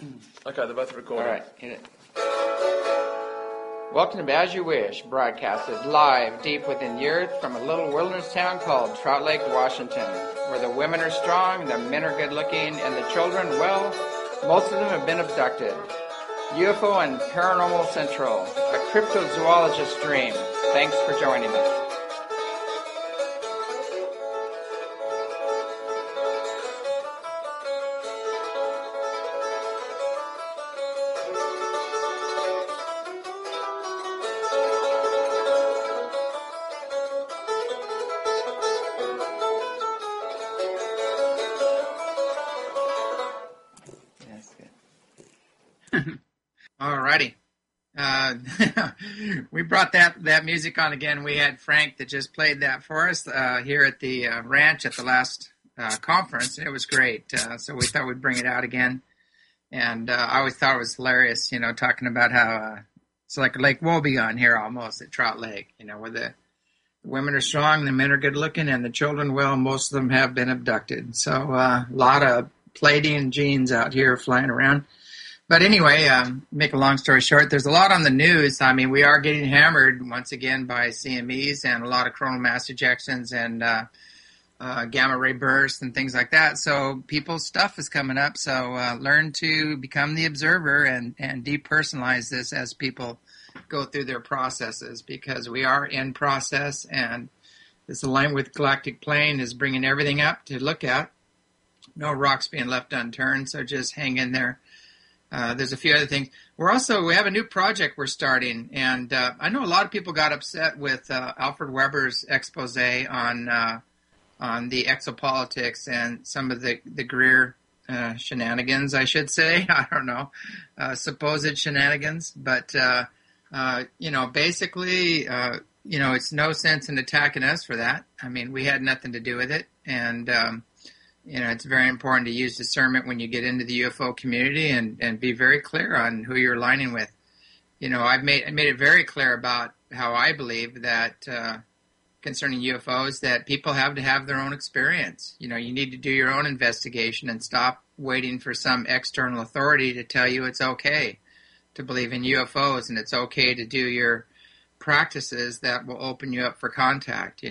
Okay, they're both recording. All right, hit it. Welcome to As You Wish, broadcasted live deep within the earth from a little wilderness town called Trout Lake, Washington, where the women are strong, the men are good looking, and the children, well, most of them have been abducted. UFO and Paranormal Central, a cryptozoologist dream. Thanks for joining us. Alrighty. We brought that music on again. We had Frank that just played that for us here at the ranch at the last conference. It was great. So we thought we'd bring it out again. And I always thought it was hilarious, talking about how it's like Lake Wobegon here almost at Trout Lake, where the women are strong, the men are good looking, and the children, well, most of them have been abducted. So a lot of Pleiadian genes out here flying around. But anyway, make a long story short, there's a lot on the news. I mean, we are getting hammered once again by CMEs and a lot of coronal mass ejections and gamma ray bursts and things like that. So people's stuff is coming up. So learn to become the observer and depersonalize this as people go through their processes, because we are in process, and this alignment with Galactic Plane is bringing everything up to look at. No rocks being left unturned, so just hang in there. There's a few other things. We have a new project we're starting, and I know a lot of people got upset with Alfred Weber's expose on the exopolitics and some of the Greer shenanigans, I should say. I don't know, supposed shenanigans, but basically, it's no sense in attacking us for that. I mean, we had nothing to do with it, and it's very important to use discernment when you get into the UFO community and be very clear on who you're aligning with. I made it very clear about how I believe that concerning UFOs, that people have to have their own experience. You need to do your own investigation and stop waiting for some external authority to tell you it's okay to believe in UFOs, and it's okay to do your practices that will open you up for contact,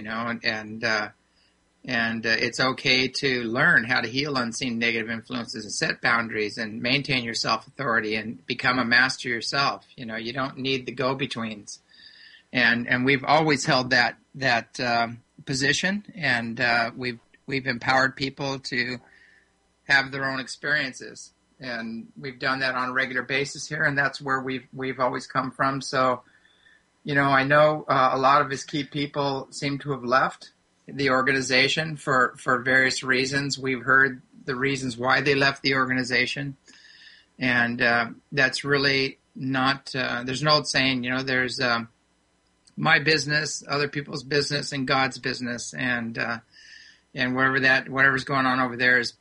and it's okay to learn how to heal unseen negative influences and set boundaries and maintain your self-authority and become a master yourself. You don't need the go-betweens. And we've always held that position, and we've empowered people to have their own experiences. And we've done that on a regular basis here, and that's where we've always come from. So, I know a lot of his key people seem to have left the organization for various reasons. We've heard the reasons why they left the organization, and that's really not. There's an old saying, there's my business, other people's business, and God's business, and whatever's going on over there is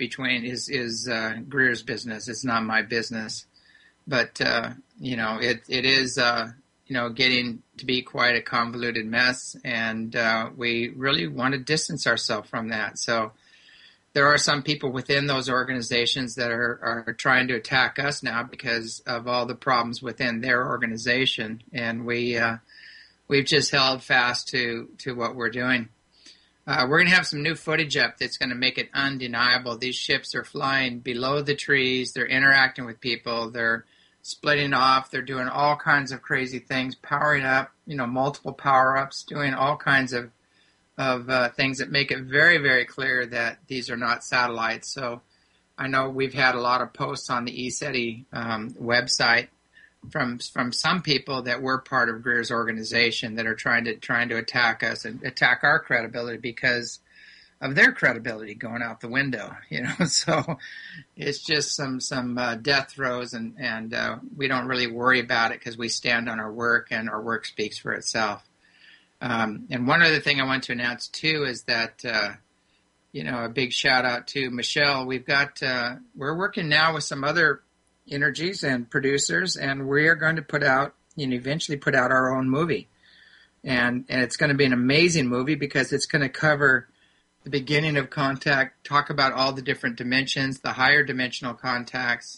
Greer's business. It's not my business, but it is. Getting to be quite a convoluted mess, and we really want to distance ourselves from that. So there are some people within those organizations that are trying to attack us now because of all the problems within their organization, and we've just held fast to what we're doing. We're going to have some new footage up that's going to make it undeniable. These ships are flying below the trees. They're interacting with people. They're splitting off. They're doing all kinds of crazy things, powering up, multiple power-ups, doing all kinds of things that make it very, very clear that these are not satellites. So I know we've had a lot of posts on the ECETI website from some people that were part of Greer's organization that are trying to attack us and attack our credibility because of their credibility going out the window, So it's just some death throes, and we don't really worry about it because we stand on our work, and our work speaks for itself. And one other thing I want to announce too is that a big shout out to Michelle. We're working now with some other energies and producers, and we are going to put out, eventually put out our own movie, and it's going to be an amazing movie because it's going to cover the beginning of contact, talk about all the different dimensions, the higher dimensional contacts,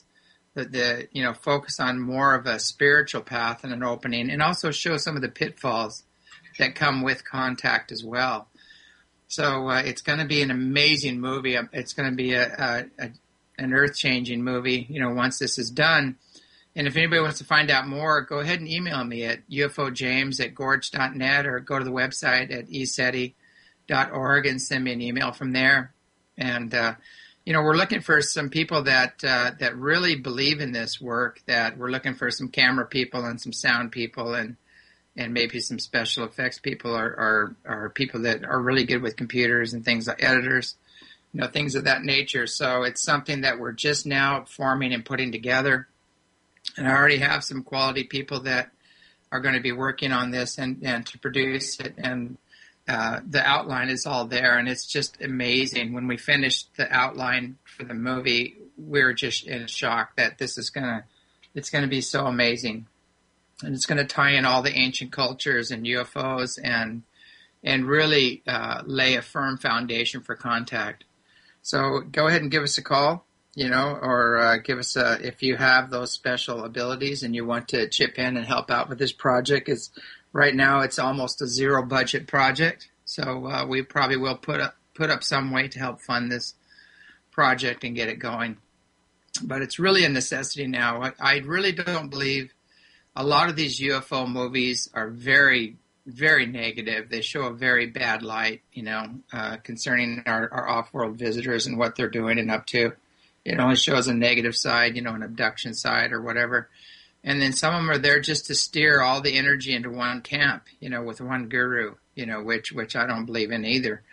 the focus on more of a spiritual path and an opening, and also show some of the pitfalls that come with contact as well. So it's going to be an amazing movie. It's going to be an earth-changing movie, once this is done. And if anybody wants to find out more, go ahead and email me at ufojames@gorge.net, or go to the website at eseti.org and send me an email from there. And we're looking for some people that really believe in this work. That we're looking for some camera people and some sound people and maybe some special effects people or people that are really good with computers and things like editors, things of that nature. So it's something that we're just now forming and putting together. And I already have some quality people that are going to be working on this and to produce it. And the outline is all there, and it's just amazing. When we finished the outline for the movie, we were just in shock that it's going to be so amazing. And it's going to tie in all the ancient cultures and UFOs and really lay a firm foundation for contact. So go ahead and give us a call, or give us if you have those special abilities and you want to chip in and help out with this project. Right now it's almost a zero budget project, so we probably will put up some way to help fund this project and get it going. But it's really a necessity now. I really don't believe. A lot of these UFO movies are very, very negative. They show a very bad light, concerning our off-world visitors and what they're doing and up to. It only shows a negative side, an abduction side or whatever. And then some of them are there just to steer all the energy into one camp, with one guru, which I don't believe in either.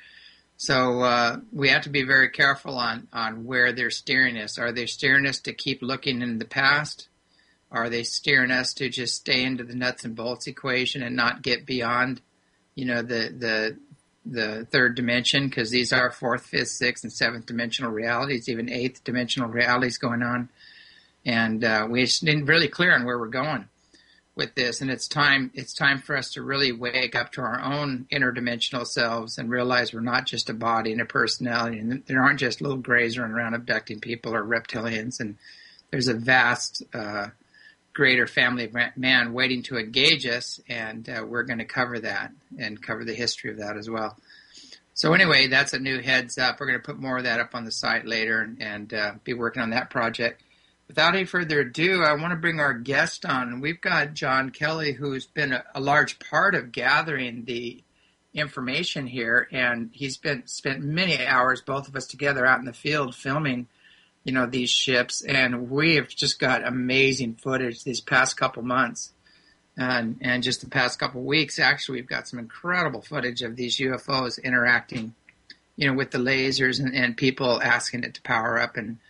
So we have to be very careful on where they're steering us. Are they steering us to keep looking in the past? Are they steering us to just stay into the nuts and bolts equation and not get beyond, the third dimension? Because these are fourth, fifth, sixth, and seventh dimensional realities, even eighth dimensional realities going on. And we just didn't really clear on where we're going with this. And it's time for us to really wake up to our own interdimensional selves and realize we're not just a body and a personality. And there aren't just little grays running around abducting people or reptilians. And there's a vast greater family of man waiting to engage us, and we're going to cover that and cover the history of that as well. So anyway, that's a new heads up. We're going to put more of that up on the site later and be working on that project. Without any further ado, I want to bring our guest on. We've got John Kelly, who's been a large part of gathering the information here, and he's spent many hours, both of us together, out in the field filming these ships, and we have just got amazing footage these past couple months, and just the past couple weeks. Actually, we've got some incredible footage of these UFOs interacting, with the lasers and people asking it to power up and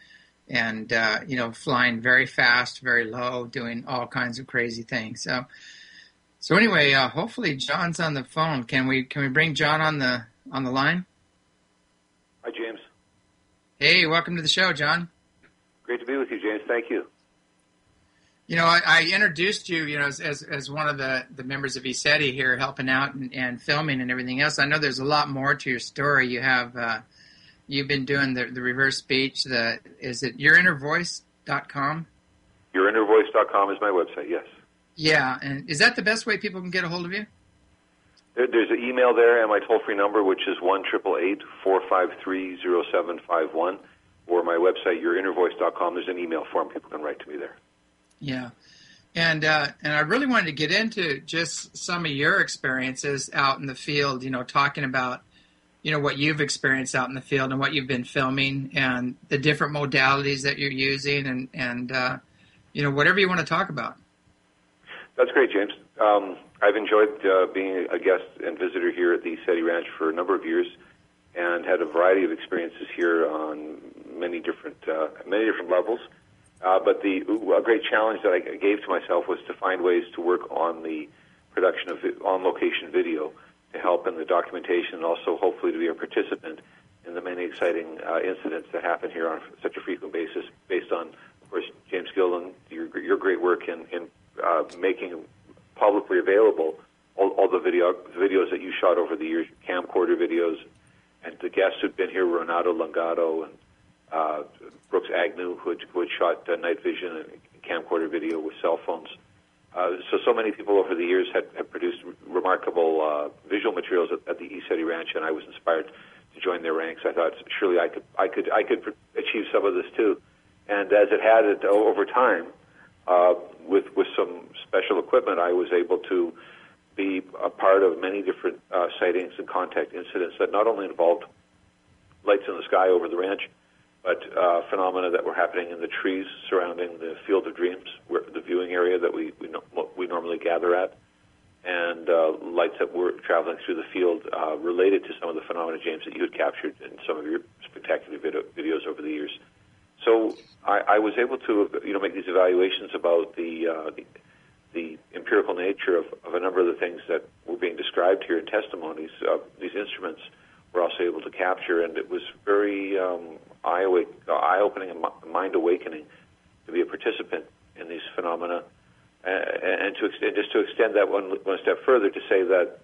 flying very fast, very low, doing all kinds of crazy things. So anyway, hopefully John's on the phone. Can we bring John on the line? Hi, James. Hey, welcome to the show, John. Great to be with you, James. Thank you. I introduced you, as one of the members of ESETI here, helping out and filming and everything else. I know there's a lot more to your story. You have, you've been doing the reverse speech. Is it yourinnervoice.com? Yourinnervoice.com is my website, yes. Yeah, and is that the best way people can get a hold of you? There's an email there and my toll-free number, which is 1-888-453-0751, or my website, yourinnervoice.com. There's an email form. People can write to me there. Yeah. And I really wanted to get into just some of your experiences out in the field, talking about, what you've experienced out in the field and what you've been filming and the different modalities that you're using and whatever you want to talk about. That's great, James. I've enjoyed being a guest and visitor here at the ESETI Ranch for a number of years, and had a variety of experiences here on many different levels. But a great challenge that I gave to myself was to find ways to work on the production of on-location video to help in the documentation, and also hopefully to be a participant in the many exciting incidents that happen here on such a frequent basis, based on, of course, James Gillen, your great work in making publicly available all the videos that you shot over the years, camcorder videos, and the guests who've been here, Renato Lungato and Brooks Agnew, who had shot night vision and camcorder video with cell phones. So many people over the years had produced remarkable visual materials at the ECETI Ranch, and I was inspired to join their ranks. I thought surely I could achieve some of this too. And as it had it over time, with some special equipment, I was able to be a part of many different sightings and contact incidents that not only involved lights in the sky over the ranch, but phenomena that were happening in the trees surrounding the Field of Dreams, the viewing area that we normally gather at, and lights that were traveling through the field related to some of the phenomena, James, that you had captured in some of your spectacular videos over the years. So I was able to make these evaluations about the empirical nature of a number of the things that were being described here in testimonies. These instruments were also able to capture, and it was very eye-opening and mind-awakening to be a participant in these phenomena, and just to extend that one step further to say that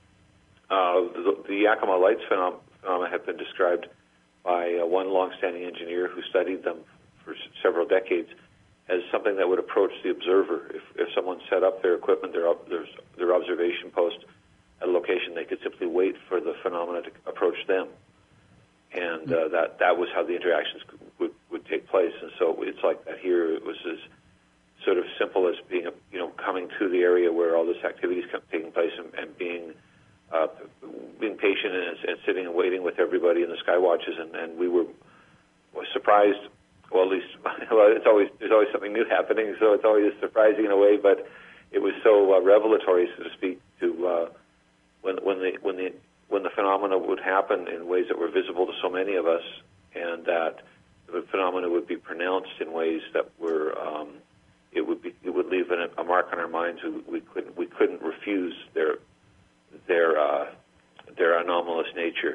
the Yakima lights phenomena have been described by one long-standing engineer who studied them for several decades as something that would approach the observer. If someone set up their equipment, their observation post at a location, they could simply wait for the phenomena to approach them, and that was how the interactions would take place. And so it's like that here. It was as sort of simple as being coming to the area where all this activity is taking place and being patient and sitting and waiting with everybody in the sky watches, and we were surprised. Well, at least there's always something new happening, so it's always surprising in a way. But it was so revelatory, so to speak, to when the phenomena would happen in ways that were visible to so many of us, and that the phenomena would be pronounced in ways that were it would leave a mark on our minds. We couldn't refuse their anomalous nature.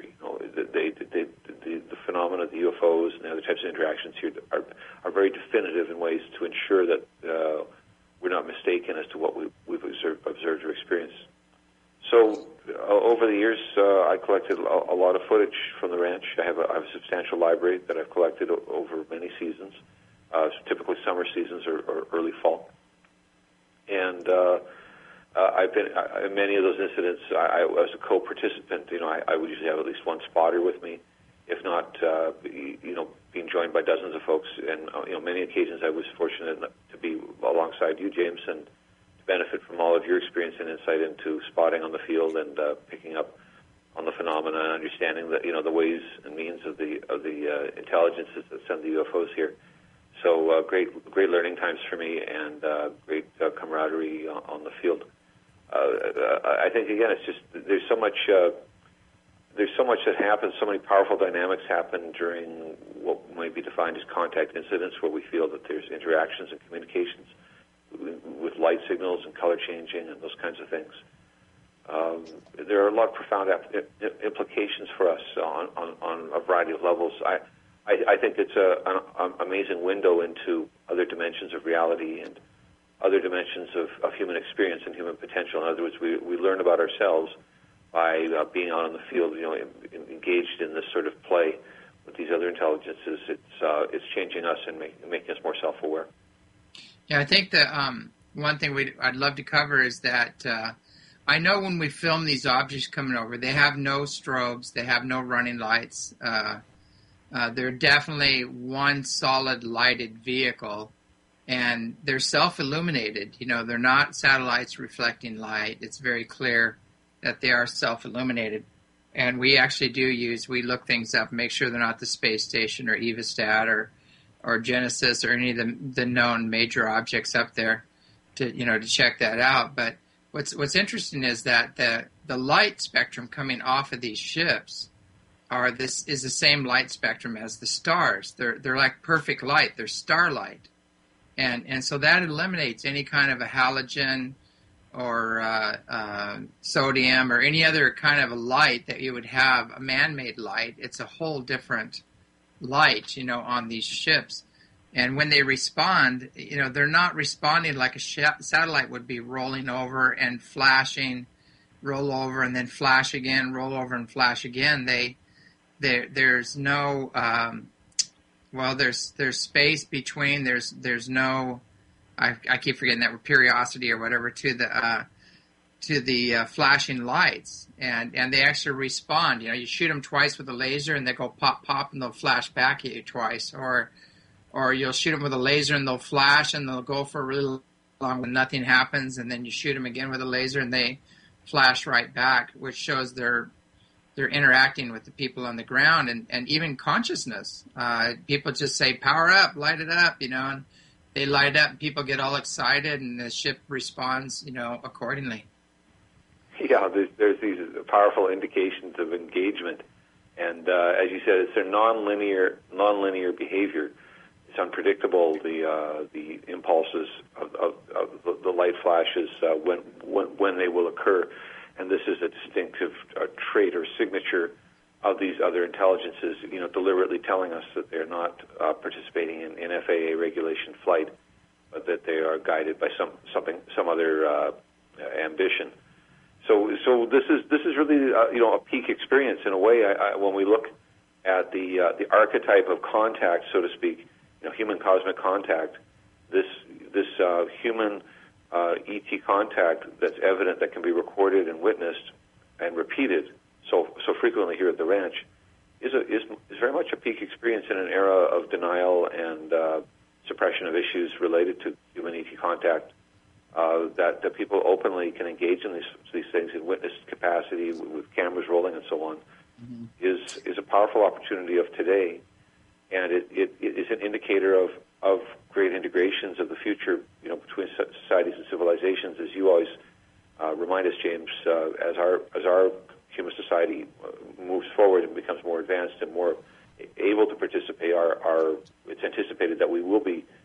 The phenomena, the UFOs, and the other types of interactions here are very definitive in ways to ensure that we're not mistaken as to what we've observed or experienced. So over the years, I collected a lot of footage from the ranch. I have a substantial library that I've collected over many seasons, typically summer seasons or early fall. And I've been in many of those incidents. I was a co-participant. I would usually have at least one spotter with me, if not, being joined by dozens of folks. And many occasions I was fortunate to be alongside you, James, and to benefit from all of your experience and insight into spotting on the field and picking up on the phenomena and understanding the ways and means of the intelligences that send the UFOs here. So great learning times for me, and great camaraderie on the field. I think again, it's just there's so much that happens, so many powerful dynamics happen during what might be defined as contact incidents, where we feel that there's interactions and communications with light signals and color changing and those kinds of things. There are a lot of profound implications for us on a variety of levels. I think it's an amazing window into other dimensions of reality and other dimensions of human experience and human potential. In other words, we learn about ourselves by being out in the field, engaged in this sort of play with these other intelligences. It's changing us and making us more self-aware. Yeah, I think the one thing I'd love to cover is that I know when we film these objects coming over, they have no strobes, they have no running lights. They're definitely one solid lighted vehicle. And they're self-illuminated. They're not satellites reflecting light. It's very clear that they are self-illuminated. And we actually we look things up, make sure they're not the space station or Evostat or Genesis or any of the known major objects up there to check that out. But what's interesting is that the light spectrum coming off of these ships is the same light spectrum as the stars. They're like perfect light. They're starlight. And so that eliminates any kind of a halogen or sodium or any other kind of a light that you would have, a man-made light. It's a whole different light, on these ships. And when they respond, they're not responding like a satellite would be, rolling over and flashing, roll over and then flash again, roll over and flash again. There's no Well, there's space between. There's no. I keep forgetting that word, periodicity or whatever to the flashing lights, and they actually respond. You shoot them twice with a laser, and they go pop pop, and they'll flash back at you twice, or you'll shoot them with a laser, and they'll flash, and they'll go for a really long when nothing happens, and then you shoot them again with a laser, and they flash right back, which shows they're interacting with the people on the ground, and even consciousness. People just say, power up, light it up, and they light up, and people get all excited, and the ship responds, accordingly. Yeah, there's these powerful indications of engagement. And as you said, it's their nonlinear behavior. It's unpredictable, the impulses of the light flashes when they will occur. And this is a distinctive trait or signature of these other intelligences, deliberately telling us that they're not participating in FAA regulation flight, but that they are guided by some other ambition. So this is really a peak experience in a way. When we look at the archetype of contact, so to speak, human cosmic contact, this human ET contact that's evident, that can be recorded and witnessed and repeated so frequently here at the ranch, is very much a peak experience in an era of denial and suppression of issues related to human ET contact. That people openly can engage in these things in witness capacity with cameras rolling and so on, mm-hmm. is a powerful opportunity of today, and it is an indicator of great integrations of the future, between societies and civilizations. As you always remind us, James, as our human society moves forward and becomes more advanced and more able to participate, it's anticipated that we will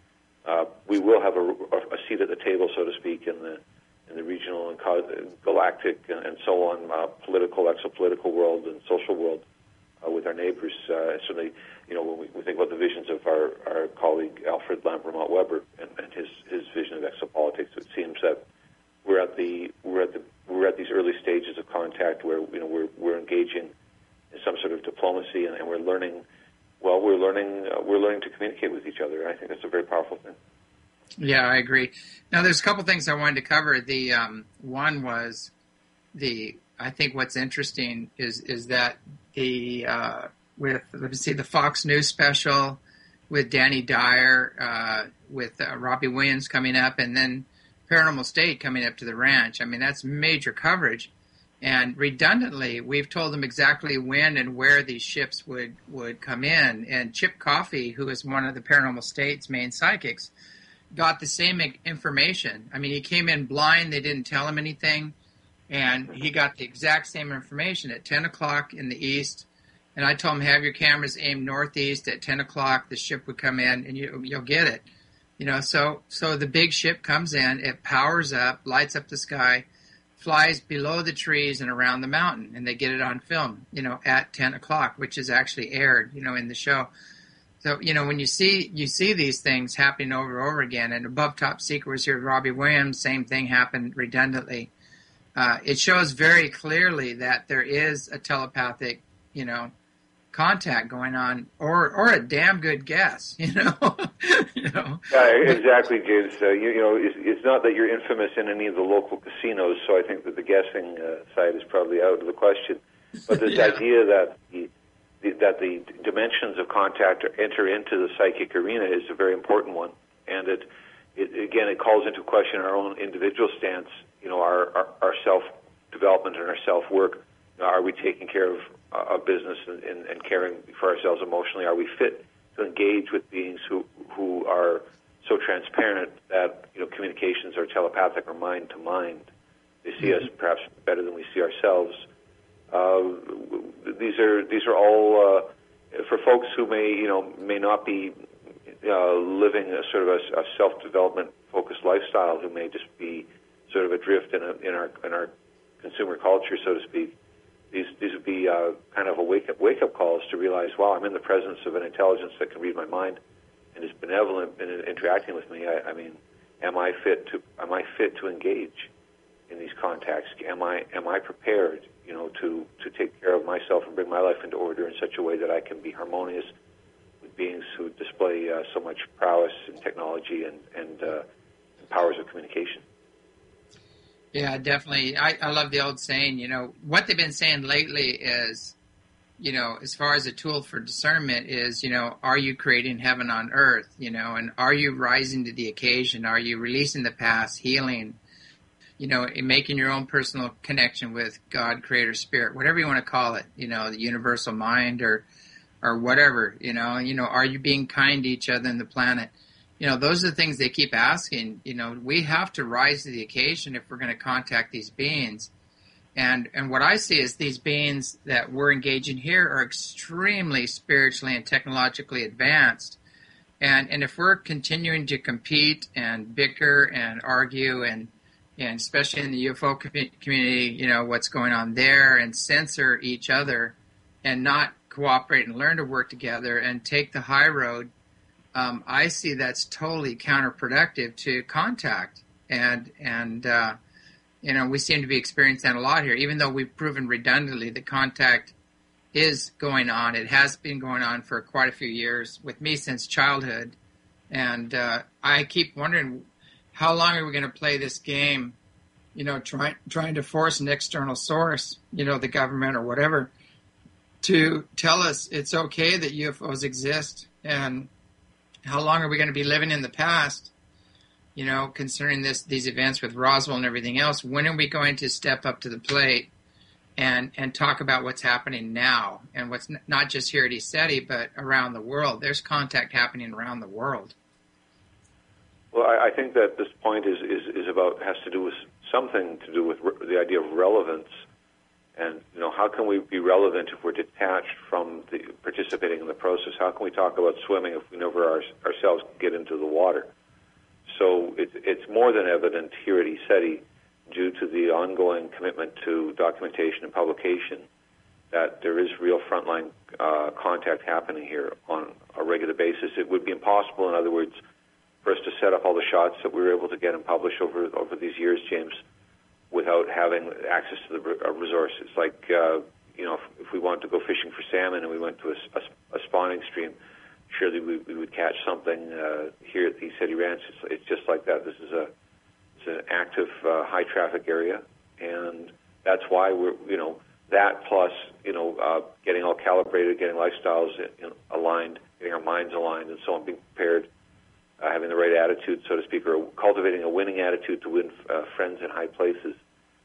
have a seat at the table, so to speak, in the regional and galactic and so on, political, exopolitical world and social world with our neighbors. Certainly, when we think about the visions of our colleague Alfred Lambremont Weber and his vision of exopolitics, it seems that we're at these early stages of contact where we're engaging in some sort of diplomacy, and we're learning. Well, we're learning to communicate with each other. I think that's a very powerful thing. Yeah, I agree. Now, there's a couple things I wanted to cover. The one was I think what's interesting is that with the Fox News special with Danny Dyer, with Robbie Williams coming up, and then Paranormal State coming up to the ranch. I mean, that's major coverage. And redundantly, we've told them exactly when and where these ships would come in. And Chip Coffey, who is one of the Paranormal State's main psychics, got the same information. I mean, he came in blind. They didn't tell him anything. And he got the exact same information at 10 o'clock in the east. And I told him, have your cameras aimed northeast. At 10 o'clock, the ship would come in, and you'll get it. So the big ship comes in. It powers up, lights up the sky, flies below the trees and around the mountain, and they get it on film, at 10 o'clock, which is actually aired, in the show. So, when you see these things happening over and over again, and Above Top Secret was here with Robbie Williams, same thing happened redundantly. It shows very clearly that there is a telepathic, contact going on, or a damn good guess, Yeah, exactly, James. It's not that you're infamous in any of the local casinos, so I think that the guessing side is probably out of the question. But this idea that the dimensions of contact enter into the psychic arena is a very important one, and it calls into question our own individual stance. Our self-development and our self-work. Are we taking care of business and caring for ourselves emotionally? Are we fit to engage with beings who are so transparent that communications are telepathic or mind to mind? They see us perhaps better than we see ourselves. These are all for folks who may not be living a sort of a self-development focused lifestyle, who may just be sort of adrift in our consumer culture, so to speak. These would be kind of a wake up calls to realize, wow, I'm in the presence of an intelligence that can read my mind and is benevolent in interacting with me. I mean, am I fit to engage in these contacts? Am I prepared, to take care of myself and bring my life into order in such a way that I can be harmonious with beings who display so much prowess in technology and powers of communication. Yeah, definitely. I love the old saying, what they've been saying lately is, as far as a tool for discernment is, are you creating heaven on earth, and are you rising to the occasion? Are you releasing the past, healing, making your own personal connection with God, Creator, Spirit, whatever you want to call it, the universal mind or whatever, are you being kind to each other and the planet? Those are the things they keep asking. We have to rise to the occasion if we're going to contact these beings. And what I see is these beings that we're engaging here are extremely spiritually and technologically advanced. And if we're continuing to compete and bicker and argue and especially in the UFO community, what's going on there, and censor each other and not cooperate and learn to work together and take the high road, I see that's totally counterproductive to contact. And we seem to be experiencing that a lot here, even though we've proven redundantly that contact is going on. It has been going on for quite a few years with me since childhood. And I keep wondering, how long are we going to play this game, trying to force an external source, the government or whatever, to tell us it's okay that UFOs exist? And how long are we going to be living in the past, concerning these events with Roswell and everything else? When are we going to step up to the plate and talk about what's happening now, and what's not just here at ECETI, but around the world? There's contact happening around the world. Well, I think that this point has to do with something to do with the idea of relevance, and how can we be relevant if we're detached from participating in the process? How can we talk about swimming if we never ourselves get into the water? So it's more than evident here at ECETI, due to the ongoing commitment to documentation and publication, that there is real frontline contact happening here on a regular basis. It would be impossible, in other words, for us to set up all the shots that we were able to get and publish over these years, James, without having access to the resources. Like, if we wanted to go fishing for salmon and we went to a spawning stream, surely we would catch something here at the ECETI Ranch. It's just like that. This is an active, high-traffic area, and that's why we're, that plus, getting all calibrated, getting lifestyles aligned, getting our minds aligned, and so on, being prepared, having the right attitude, so to speak, or cultivating a winning attitude to win friends in high places.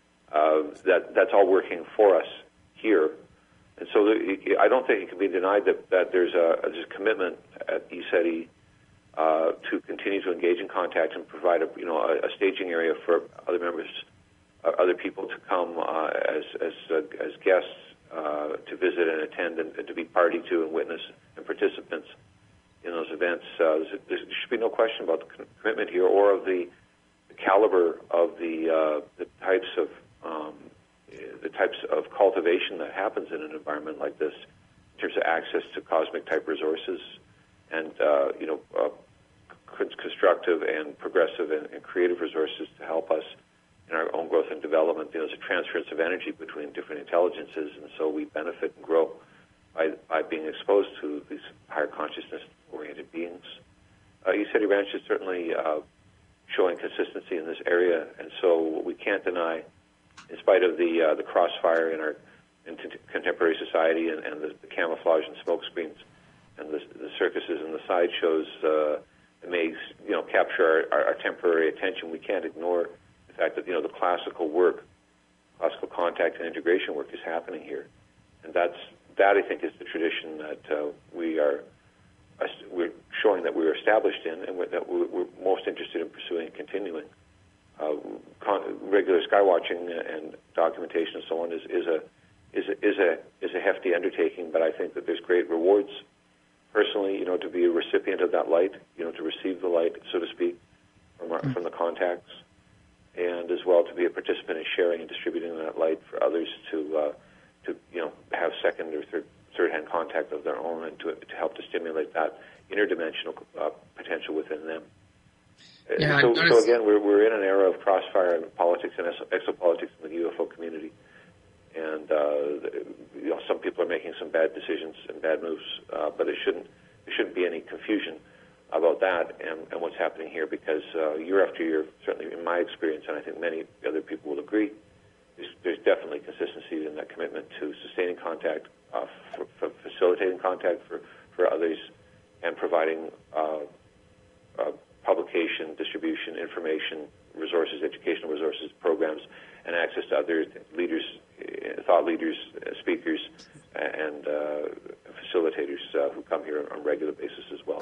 That's all working for us here. And so I don't think it can be denied that there's a commitment at ECETI to continue to engage in contact and provide a staging area for other members, other people to come as guests to visit and attend and to be party to and witness and participants in those events. There should be no question about the commitment here or of the caliber of the types of cultivation that happens in an environment like this, in terms of access to cosmic type resources and constructive and progressive and creative resources to help us in our own growth and development. There's a transference of energy between different intelligences, and so we benefit and grow by being exposed to these higher consciousness-oriented beings. ECETI Ranch is certainly showing consistency in this area, and so we can't deny, in spite of the crossfire in contemporary society and the camouflage and smoke screens and the circuses and the sideshows that may capture our temporary attention, we can't ignore the fact that the classical contact and integration work is happening here, and that I think is the tradition that we're showing that we're established in, and that we're most interested in pursuing and continuing. Regular sky watching and documentation and so on is a hefty undertaking, but I think that there's great rewards personally, to be a recipient of that light, to receive the light, so to speak, from the contacts, and as well to be a participant in sharing and distributing that light for others to have second or third-hand contact of their own, and to help to stimulate that interdimensional potential within them. Yeah, so again, we're in an era of crossfire in politics and exopolitics in the UFO community, and some people are making some bad decisions and bad moves, but it shouldn't there shouldn't be any confusion about that and what's happening here, because year after year, certainly in my experience, and I think many other people will agree, there's definitely consistency in that commitment to sustaining contact, for facilitating contact for others, and providing publication, distribution, information, resources, educational resources, programs, and access to other leaders, thought leaders, speakers, and facilitators who come here on a regular basis as well.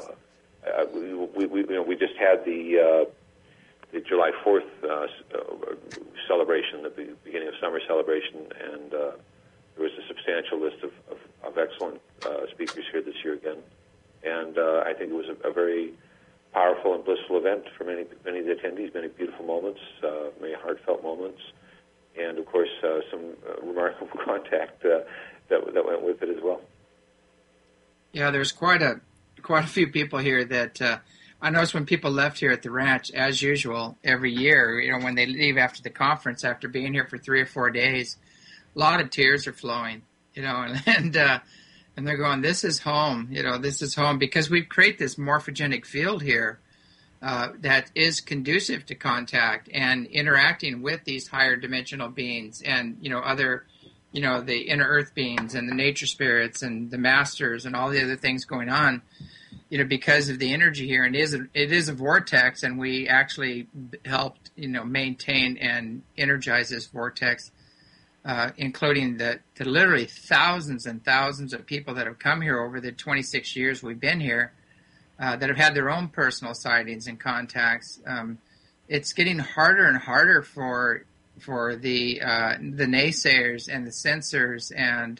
We just had the July 4th celebration, the beginning of summer celebration, and there was a substantial list of excellent speakers here this year again. And I think it was a very powerful and blissful event for many of the attendees, many beautiful moments, many heartfelt moments, and of course some remarkable contact that went with it as well. Yeah, there's quite a few people here that I noticed when people left here at the ranch, as usual, every year, when they leave after the conference, after being here for 3 or 4 days, a lot of tears are flowing, and they're going, this is home, this is home, because we create this morphogenic field here that is conducive to contact and interacting with these higher dimensional beings and, other, the inner earth beings and the nature spirits and the masters and all the other things going on, because of the energy here. And it is a vortex, and we actually helped, maintain and energize this vortex, including the literally thousands and thousands of people that have come here over the 26 years we've been here, that have had their own personal sightings and contacts. It's getting harder and harder for the naysayers and the censors and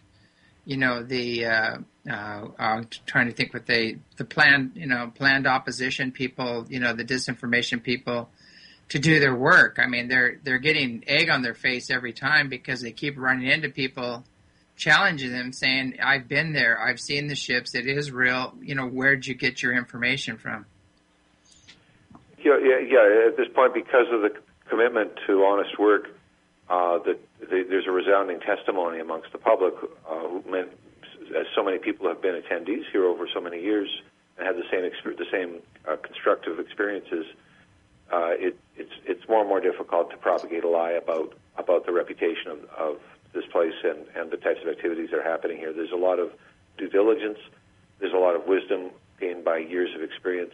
I'm trying to think what the planned opposition people, the disinformation people, to do their work. I mean, they're getting egg on their face every time because they keep running into people, challenging them, saying, "I've been there, I've seen the ships, it is real. Where'd you get your information from?" Yeah. At this point, because of the commitment to honest work, there's a resounding testimony amongst the public, as so many people have been attendees here over so many years and had the same constructive experiences. It's more and more difficult to propagate a lie about the reputation of this place and the types of activities that are happening here. There's a lot of due diligence. There's a lot of wisdom gained by years of experience.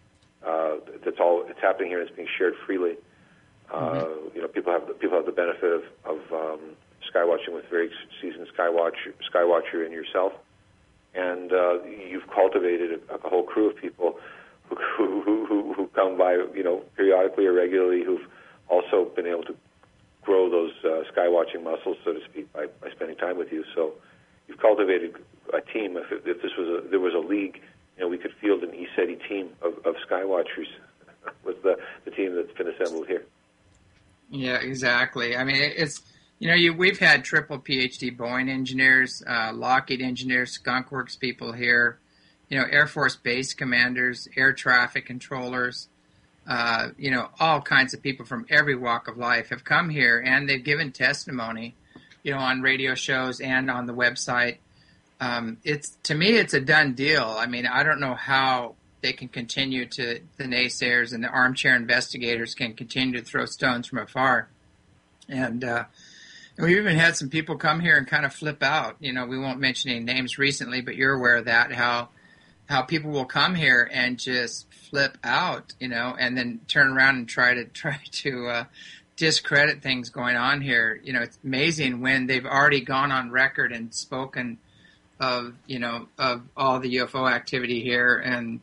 It's happening here. And it's being shared freely. People have the benefit of skywatching with very seasoned skywatcher in yourself, and you've cultivated a whole crew of people who come by, periodically or regularly, who've also been able to grow those skywatching muscles, so to speak, by spending time with you. So you've cultivated a team. If there was a league, we could field an ECETI team of skywatchers with the team that's been assembled here. Yeah, exactly. I mean, it's we've had triple PhD Boeing engineers, Lockheed engineers, Skunk Works people here, Air Force base commanders, air traffic controllers, all kinds of people from every walk of life have come here, and they've given testimony, on radio shows and on the website. To me, it's a done deal. I mean, I don't know how they can continue the naysayers and the armchair investigators can continue to throw stones from afar. And we've even had some people come here and kind of flip out. We won't mention any names recently, but you're aware of that, how people will come here and just flip out, and then turn around and try to discredit things going on here. It's amazing when they've already gone on record and spoken of all the UFO activity here, and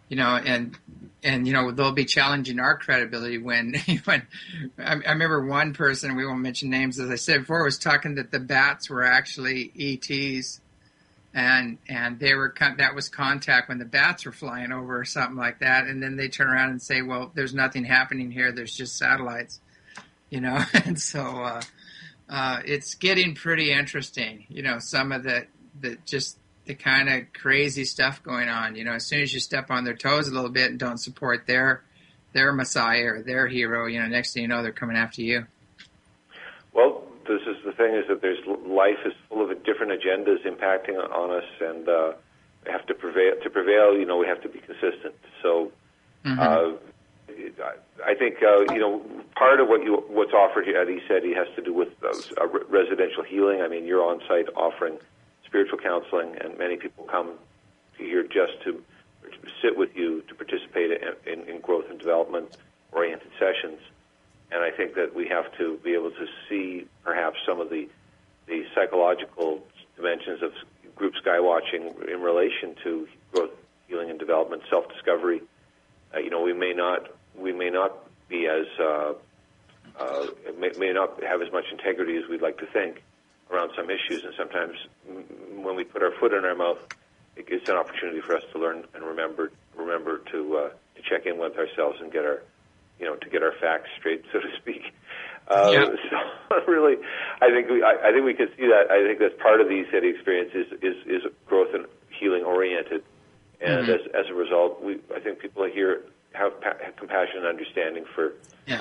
they'll be challenging our credibility when I remember one person, we won't mention names, as I said before, was talking that the bats were actually ETs, and they were that was contact when the bats were flying over or something like that, and then they turn around and say, well, there's nothing happening here, there's just satellites, and so it's getting pretty interesting, some of the kind of crazy stuff going on. As soon as you step on their toes a little bit and don't support their messiah or their hero, next thing you know, they're coming after you. Well, this is the thing, is that life is full of different agendas impacting on us, and have to prevail. To prevail, we have to be consistent. So, I think part of what's offered here at ECETI has to do with residential healing. I mean, you're on site offering spiritual counseling, and many people come here just to sit with you to participate in growth and development oriented sessions. And I think that we have to be able to see perhaps some of the psychological dimensions of group sky watching in relation to growth, healing, and development, self-discovery. We may not be as may not have as much integrity as we'd like to think around some issues, and sometimes when we put our foot in our mouth, it's an opportunity for us to learn and remember to check in with ourselves and get our facts straight, so to speak. So really, I think we can see that. I think that's part of the ECETI experience is growth and healing oriented, and as a result, I think people here have compassion and understanding for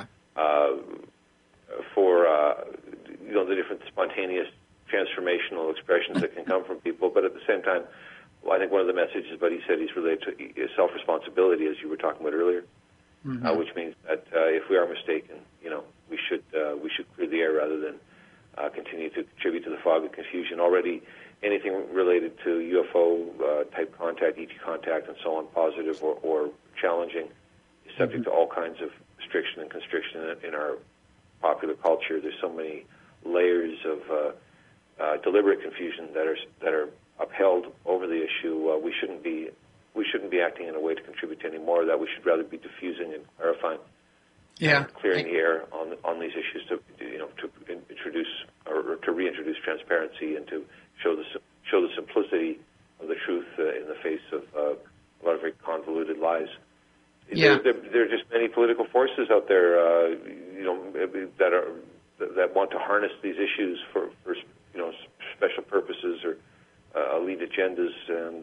the different spontaneous transformational expressions that can come from people. But at the same time, I think one of the messages about ECETI is related to self-responsibility, as you were talking about earlier, which means that if we are mistaken, we should clear the air rather than continue to contribute to the fog of confusion. Already, anything related to UFO type contact, ET contact, and so on, positive or challenging, is subject to all kinds of restriction and constriction in our popular culture. There's so many layers of deliberate confusion that are upheld over the issue. We shouldn't be acting in a way to contribute to any more of that. We should rather be diffusing and clarifying, and clearing the air on these issues to introduce or to reintroduce transparency and to show the simplicity of the truth in the face of a lot of very convoluted lies. There are just many political forces out there, that want to harness these issues for special purposes or elite agendas, and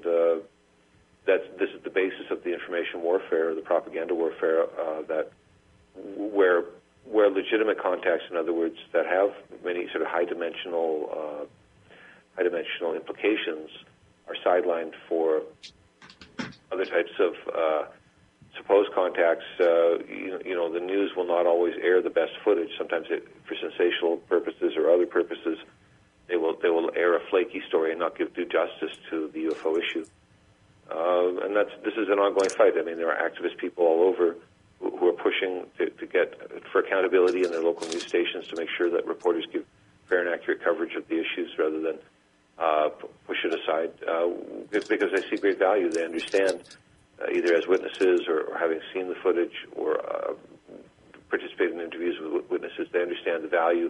this is the basis of the information warfare, the propaganda warfare, that where legitimate contacts, in other words, that have many sort of high dimensional implications, are sidelined for other types of supposed contacts. The news will not always air the best footage. Sometimes for sensational purposes or other purposes, they will air a flaky story and not give due justice to the UFO issue. And this is an ongoing fight. I mean, there are activist people all over who are pushing to get for accountability in their local news stations to make sure that reporters give fair and accurate coverage of the issues rather than push it aside, because they see great value. They understand, either as witnesses or having seen the footage or participated in interviews with witnesses, they understand the value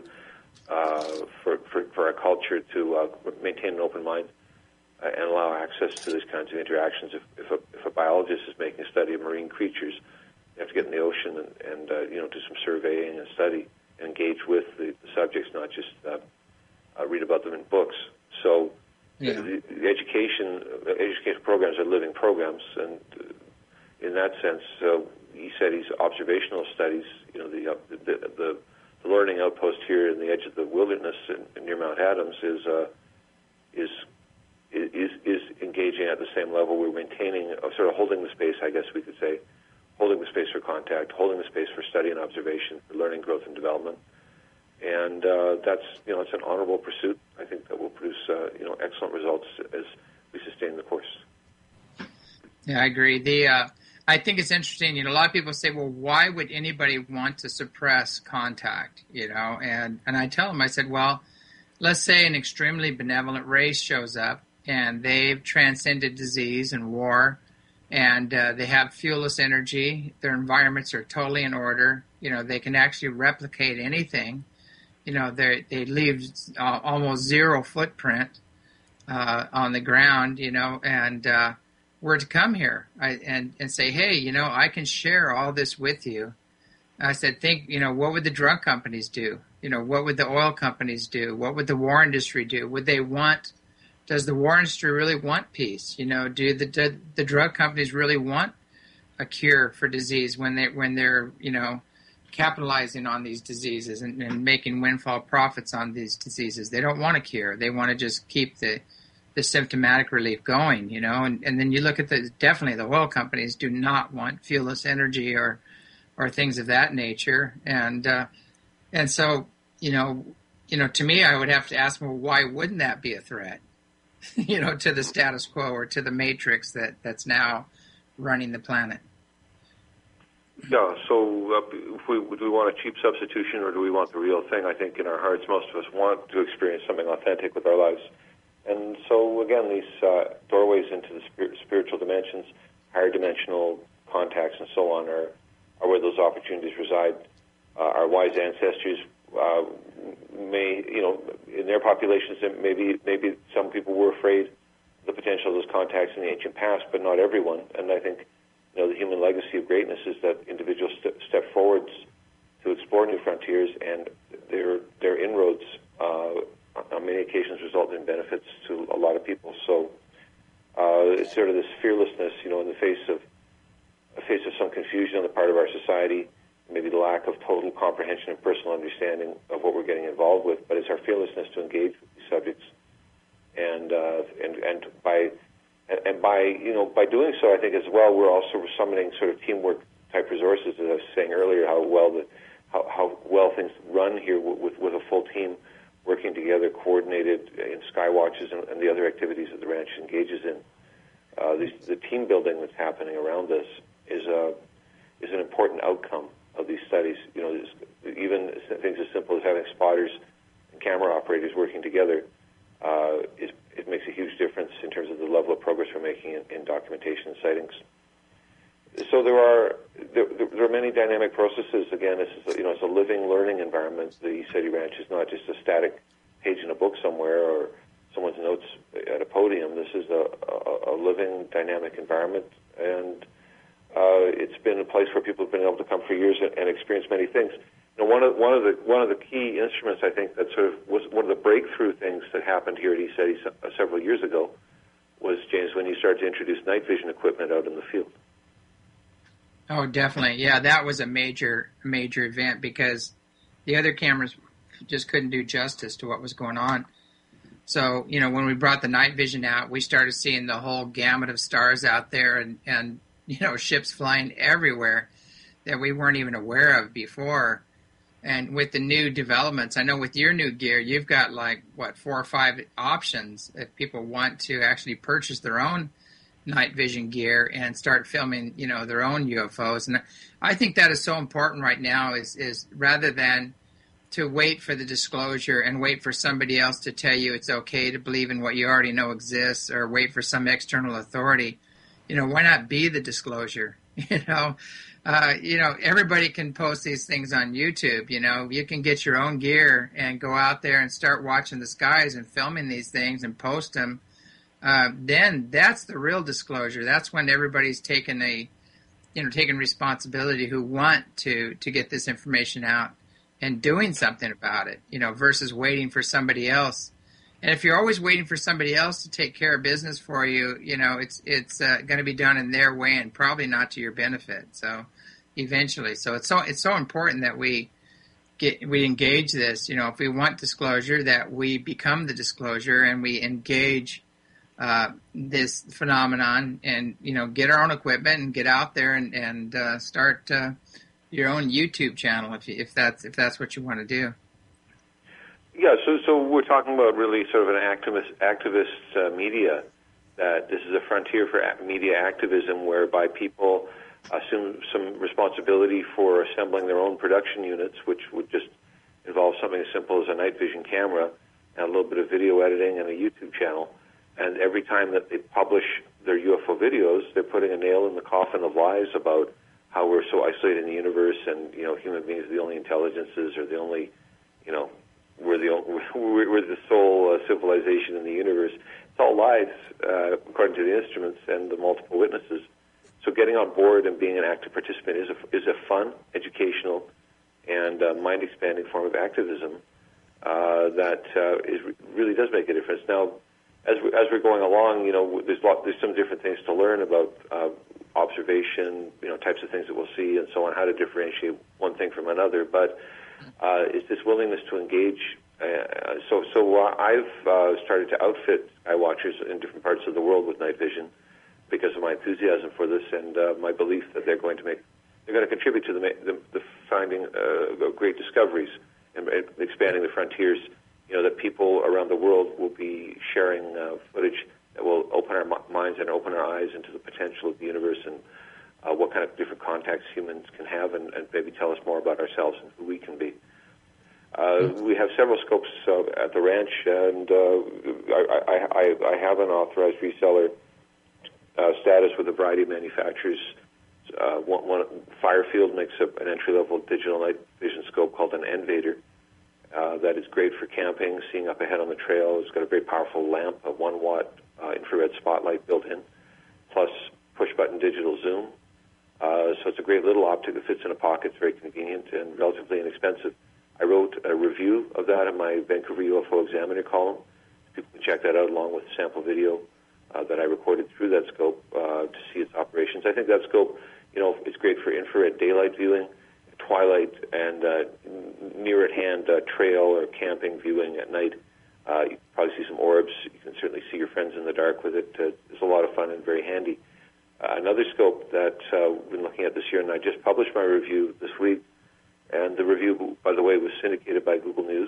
for our culture to maintain an open mind and allow access to these kinds of interactions. If a biologist is making a study of marine creatures, you have to get in the ocean and do some surveying and study and engage with the subjects, not just read about them in books. So the education programs are living programs, and in that sense, ECETI's observational studies, the learning outpost here in the edge of the wilderness near Mount Adams is engaging at the same level. We're maintaining, sort of holding the space, I guess we could say, holding the space for contact, holding the space for study and observation, for learning, growth, and development. And that's it's an honorable pursuit. I think that will produce excellent results as we sustain the course. Yeah, I agree. I think it's interesting. A lot of people say, "Well, why would anybody want to suppress contact?" And I tell them, I said, "Well, let's say an extremely benevolent race shows up and they've transcended disease and war, and they have fuelless energy. Their environments are totally in order. They can actually replicate anything. They leave almost zero footprint on the ground. And were to come here and say, hey, I can share all this with you." I said, think, what would the drug companies do? What would the oil companies do? What would the war industry do? Does the war industry really want peace? Do the drug companies really want a cure for disease when they're capitalizing on these diseases and making windfall profits on these diseases? They don't want a cure. They want to just keep the the symptomatic relief going, and then you look at definitely the oil companies do not want fuelless energy or things of that nature. And so, to me, I would have to ask, well, why wouldn't that be a threat, to the status quo or to the matrix that's now running the planet? Yeah, so do we want a cheap substitution or do we want the real thing? I think in our hearts, most of us want to experience something authentic with our lives. And so, again, these doorways into the spiritual dimensions, higher dimensional contacts and so on are where those opportunities reside. Our wise ancestors may, in their populations, maybe some people were afraid of the potential of those contacts in the ancient past, but not everyone. And I think, the human legacy of greatness is that individuals step forwards to explore new frontiers, and their inroads on many occasions result in benefits to a lot of people. So it's sort of this fearlessness, in the face of some confusion on the part of our society, maybe the lack of total comprehension and personal understanding of what we're getting involved with, but it's our fearlessness to engage with these subjects, and by doing so, I think as well we're also summoning sort of teamwork type resources. As I was saying earlier, how well things run here with a full team working together, coordinated in sky watches and the other activities that the ranch engages in. The team building that's happening around this is an important outcome of these studies. Even things as simple as having spotters and camera operators working together it makes a huge difference in terms of the level of progress we're making in documentation and sightings. So there are many dynamic processes. Again, it's a living, learning environment. The SETI Ranch is not just a static page in a book somewhere or someone's notes at a podium. This is a living, dynamic environment, and it's been a place where people have been able to come for years and experience many things. One of the key instruments, I think, that sort of was one of the breakthrough things that happened here at ECETI several years ago was, James, when you started to introduce night vision equipment out in the field. Oh, definitely. Yeah, that was a major event because the other cameras just couldn't do justice to what was going on. So, when we brought the night vision out, we started seeing the whole gamut of stars out there and ships flying everywhere that we weren't even aware of before. And with the new developments, I know with your new gear, you've got 4 or 5 options if people want to actually purchase their own night vision gear and start filming, their own UFOs. And I think that is so important right now is rather than to wait for the disclosure and wait for somebody else to tell you it's okay to believe in what you already know exists or wait for some external authority, why not be the disclosure? Everybody can post these things on YouTube. You can get your own gear and go out there and start watching the skies and filming these things and post them. Then that's the real disclosure. That's when everybody's taking responsibility who want to get this information out and doing something about it, versus waiting for somebody else. And if you're always waiting for somebody else to take care of business for you, it's going to be done in their way and probably not to your benefit. So eventually, so it's so important that we engage this. If we want disclosure, that we become the disclosure and we engage this phenomenon and get our own equipment and get out there and start your own YouTube channel if that's what you want to do. Yeah, so we're talking about really sort of an activist media, that this is a frontier for media activism whereby people assume some responsibility for assembling their own production units, which would just involve something as simple as a night vision camera and a little bit of video editing and a YouTube channel. And every time that they publish their UFO videos, they're putting a nail in the coffin of lies about how we're so isolated in the universe and, human beings are the only intelligences or the only, we're the sole civilization in the universe. It's all lies, according to the instruments and the multiple witnesses. So getting on board and being an active participant is a fun, educational, and mind-expanding form of activism that really does make a difference. Now, as we're going along, there's some different things to learn about observation, types of things that we'll see, and so on, how to differentiate one thing from another. But it's this willingness to engage. So I've started to outfit sky watchers in different parts of the world with night vision because of my enthusiasm for this and my belief that they're going to contribute to the finding of great discoveries and expanding the frontiers. That people around the world will be sharing footage that will open our minds and open our eyes into the potential of the universe and what kind of different contacts humans can have, and maybe tell us more about ourselves and who we can be. We have several scopes at the ranch, and I have an authorized reseller status with a variety of manufacturers. Firefield makes an entry-level digital night vision scope called an Envader. That is great for camping, seeing up ahead on the trail. It's got a very powerful lamp, a 1-watt infrared spotlight built in, plus push-button digital zoom. So it's a great little optic that fits in a pocket. It's very convenient and relatively inexpensive. I wrote a review of that in my Vancouver UFO Examiner column. People can check that out along with sample video that I recorded through that scope to see its operations. I think that scope, it's great for infrared daylight viewing, twilight, and near-at-hand trail or camping viewing at night. You can probably see some orbs. You can certainly see your friends in the dark with it. It's a lot of fun and very handy. Another scope that we've been looking at this year, and I just published my review this week, and the review, by the way, was syndicated by Google News.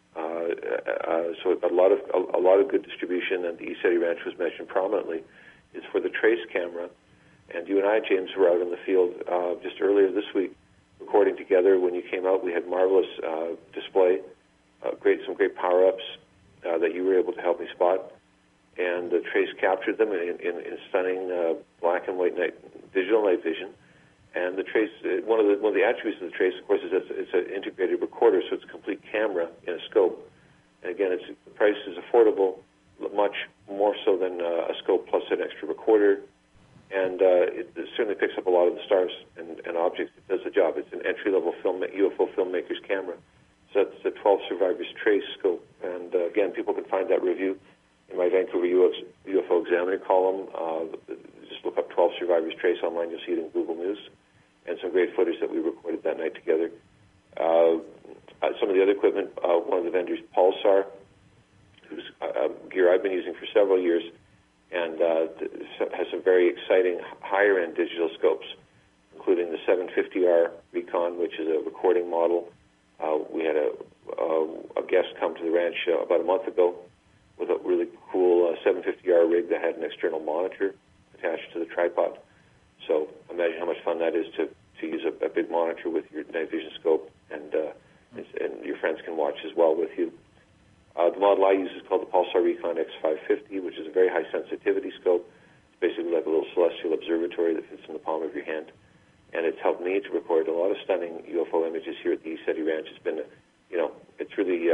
So it got a lot of good distribution, and the ECETI Ranch was mentioned prominently, is for the Trace camera. And you and I, James, were out in the field just earlier this week recording together. When you came out, we had marvelous display, some great power-ups that you were able to help me spot. And the Trace captured them in stunning black and white digital night vision. And the Trace, one of the attributes of the Trace, of course, is it's an integrated recorder, so it's a complete camera in a scope. And again, the price is affordable, much more so than a scope plus an extra recorder. And it certainly picks up a lot of the stars and objects. It does the job. It's an entry-level UFO filmmaker's camera. So it's the 12 Survivors Trace scope. And again, people can find that review in my Vancouver UFO Examiner column. Just look up 12 Survivors Trace online. You'll see it in Google News. And some great footage that we recorded that night together. Some of the other equipment, one of the vendors, Pulsar, whose gear I've been using for several years, and has some very exciting higher-end digital scopes, including the 750R Recon, which is a recording model. We had a guest come to the ranch about a month ago with a really cool 750R rig that had an external monitor attached to the tripod. So imagine how much fun that is to use a big monitor with your night vision scope, and your friends can watch as well with you. The model I use is called the Pulsar Recon X550, which is a very high sensitivity scope. It's basically like a little celestial observatory that fits in the palm of your hand. And it's helped me to record a lot of stunning UFO images here at the ECETI Ranch. It's been, it's really,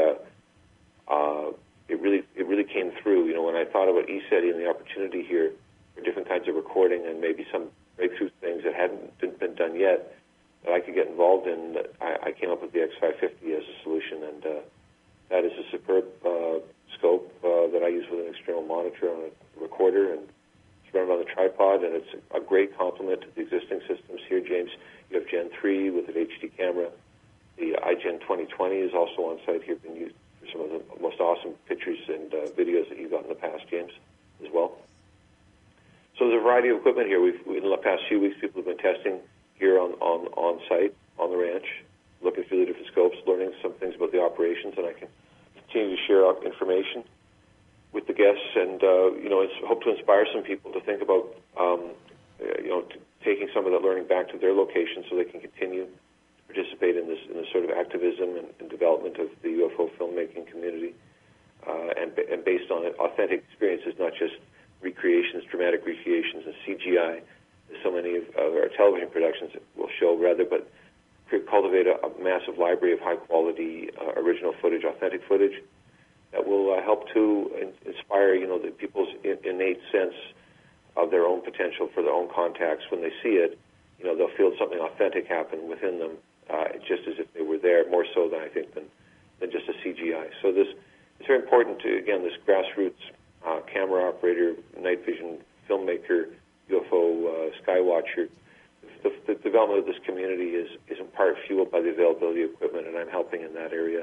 it really came through. When I thought about ECETI and the opportunity here for different kinds of recording and maybe some breakthrough things that hadn't been done yet that I could get involved in, I came up with the X550 as a solution, and that is a superb scope that I use with an external monitor on a recorder, and it's run on the tripod, and it's a great complement to the existing systems here, James. You have Gen 3 with an HD camera. The iGen 2020 is also on site here, been used for some of the most awesome pictures and videos that you've got in the past, James, as well. So there's a variety of equipment here. In the past few weeks, people have been testing here on site, on the ranch, looking through the different scopes, learning some things about the operations, and I can continue to share out information with the guests, and hope to inspire some people to think about taking some of that learning back to their location so they can continue to participate in this sort of activism and development of the UFO filmmaking community, and based on authentic experiences, not just recreations, dramatic recreations, and CGI, as so many of our television productions will show, rather, but cultivate a massive library of high-quality original footage, authentic footage, that will help to inspire, the people's innate sense of their own potential for their own contacts. When they see it, they'll feel something authentic happen within them, just as if they were there, more so than I think than just a CGI. So it's very important to, again, this grassroots camera operator, night vision filmmaker, UFO skywatcher. The development of this community is in part fueled by the availability of equipment, and I'm helping in that area.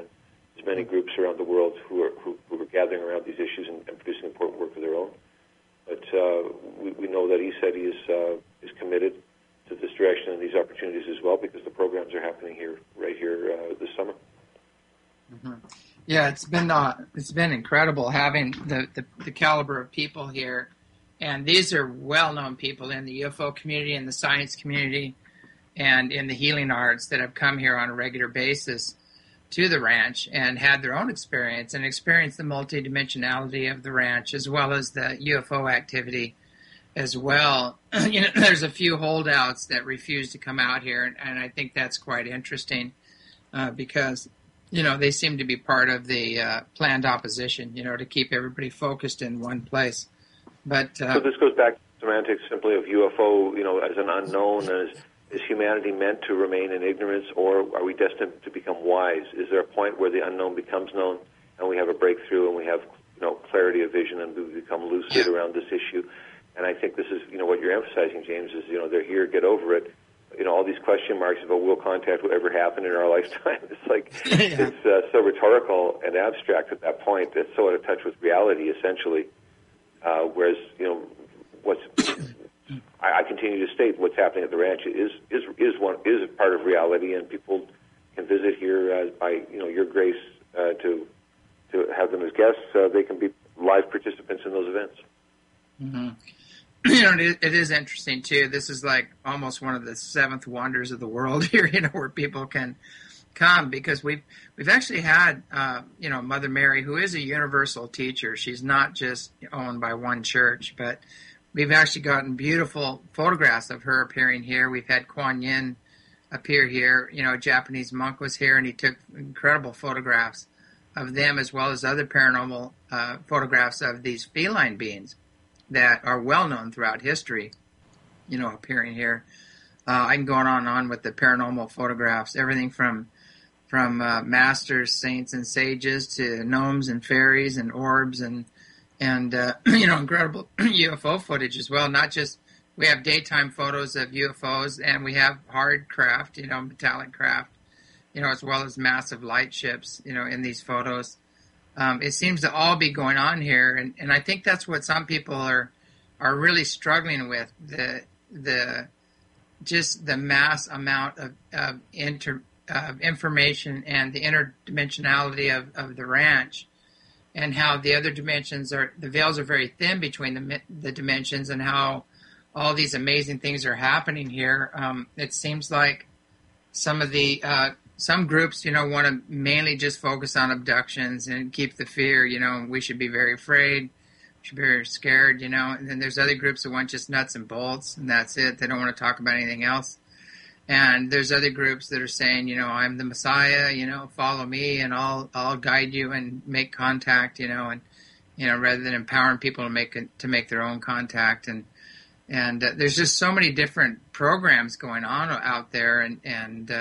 There's many groups around the world who are gathering around these issues and producing important work of their own. But we know that ECETI is committed to this direction and these opportunities as well, because the programs are happening right here this summer. Mm-hmm. Yeah, it's been incredible having the caliber of people here, and these are well-known people in the UFO community, in the science community, and in the healing arts that have come here on a regular basis to the ranch and had their own experience and experienced the multidimensionality of the ranch as well as the UFO activity as well. There's a few holdouts that refuse to come out here, and I think that's quite interesting because, they seem to be part of the planned opposition, to keep everybody focused in one place. But so this goes back to semantics simply of UFO, as an unknown. Is humanity meant to remain in ignorance, or are we destined to become wise? Is there a point where the unknown becomes known and we have a breakthrough and we have clarity of vision and we become lucid around this issue? And I think this is what you're emphasizing, James, is they're here, get over it. All these question marks about will contact will ever happen in our lifetime. It's like it's so rhetorical and abstract at that point. It's so out of touch with reality, essentially. Whereas I continue to state what's happening at the ranch is part of reality, and people can visit here by your grace to have them as guests. They can be live participants in those events. Mm-hmm. It is interesting too. This is like almost one of the seventh wonders of the world here, where people can come, because we've actually had Mother Mary, who is a universal teacher. She's not just owned by one church, but we've actually gotten beautiful photographs of her appearing here. We've had Kuan Yin appear here. A Japanese monk was here, and he took incredible photographs of them, as well as other paranormal photographs of these feline beings that are well known throughout history, appearing here. I can go on and on with the paranormal photographs, everything from masters, saints, and sages to gnomes and fairies and orbs and incredible UFO footage as well. Not just, we have daytime photos of UFOs, and we have hard craft, metallic craft, as well as massive light ships, in these photos. It seems to all be going on here, and I think that's what some people are really struggling with, the mass amount of information and the interdimensionality of the ranch, and how the other dimensions the veils are very thin between the dimensions, and how all these amazing things are happening here. It seems like some of the some groups, want to mainly just focus on abductions and keep the fear, we should be very afraid, we should be very scared, and then there's other groups that want just nuts and bolts, and that's it. They don't want to talk about anything else. And there's other groups that are saying, I'm the Messiah, follow me and I'll guide you and make contact, and, rather than empowering people to make their own contact. And there's just so many different programs going on out there, and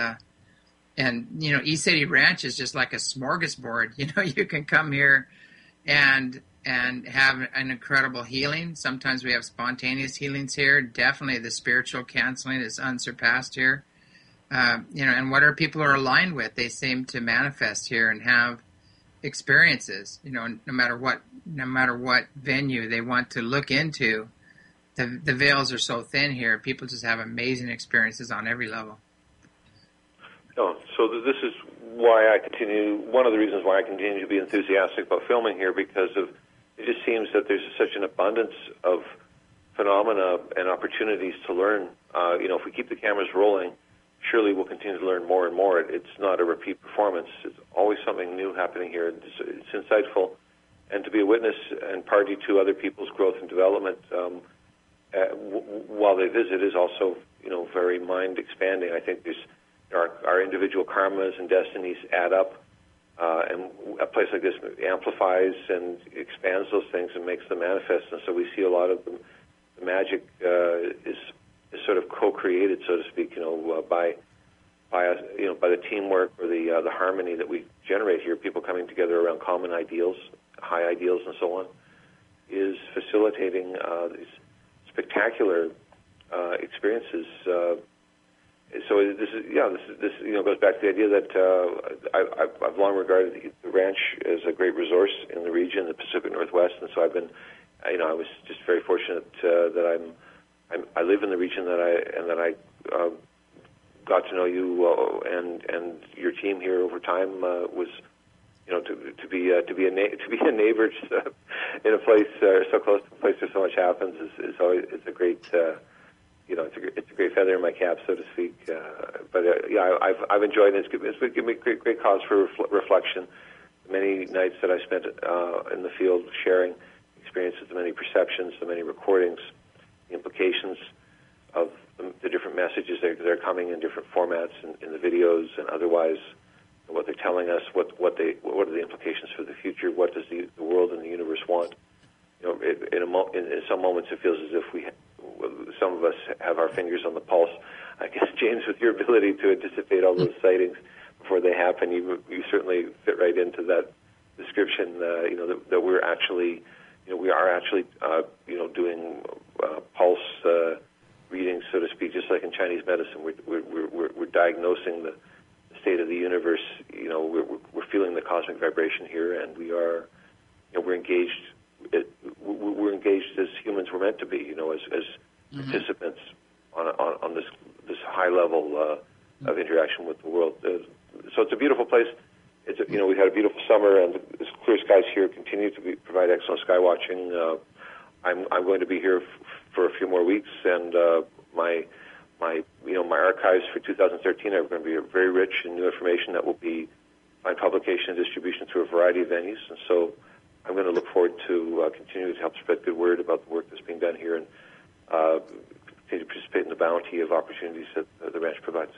ECETI Ranch is just like a smorgasbord. You can come here and have an incredible healing. Sometimes we have spontaneous healings here. Definitely the spiritual counseling is unsurpassed here. And whatever people are aligned with, they seem to manifest here and have experiences. No matter what venue they want to look into, the veils are so thin here. People just have amazing experiences on every level. So this is why one of the reasons why I continue to be enthusiastic about filming here, because it just seems that there's such an abundance of phenomena and opportunities to learn. If we keep the cameras rolling, surely we'll continue to learn more and more. It's not a repeat performance. It's always something new happening here. It's insightful. And to be a witness and party to other people's growth and development while they visit is also, very mind expanding. I think our individual karmas and destinies add up, and a place like this amplifies and expands those things and makes them manifest. And so we see a lot of the magic is sort of co-created, so to speak, by the teamwork or the harmony that we generate here. People coming together around common ideals, high ideals, and so on, is facilitating these spectacular experiences. So this goes back to the idea that I've long regarded the Ranch is a great resource in the region, the Pacific Northwest, and so I've been, I was just very fortunate that I live in the region that I got to know you and your team here over time was, to be a neighbor in a place so close to a place where so much happens is always a great it's a great feather in my cap, so to speak. But I've enjoyed it. It's given me great cause for reflection. Many nights that I spent in the field sharing experiences, the many perceptions, the many recordings, the implications of the different messages that are coming in different formats in the videos and otherwise, and what they're telling us, what are the implications for the future, what does the world and the universe want. In some moments it feels as if some of us have our fingers on the pulse. I guess, James, with your ability to anticipate all those sightings before they happen, you certainly fit right into that description. That we are actually doing pulse readings, so to speak, just like in Chinese medicine. We're diagnosing the state of the universe. We're feeling the cosmic vibration here, and we're engaged. We're engaged as humans were meant to be, as participants on this high level of interaction with the world. So it's a beautiful place. We've had a beautiful summer, and the clear skies here continue to provide excellent sky watching. I'm going to be here for a few more weeks, and my archives for 2013 are going to be very rich in new information that will find publication and distribution through a variety of venues, and so I'm going to look forward to continuing to help spread good word about the work that's being done here and continue to participate in the bounty of opportunities that the ranch provides.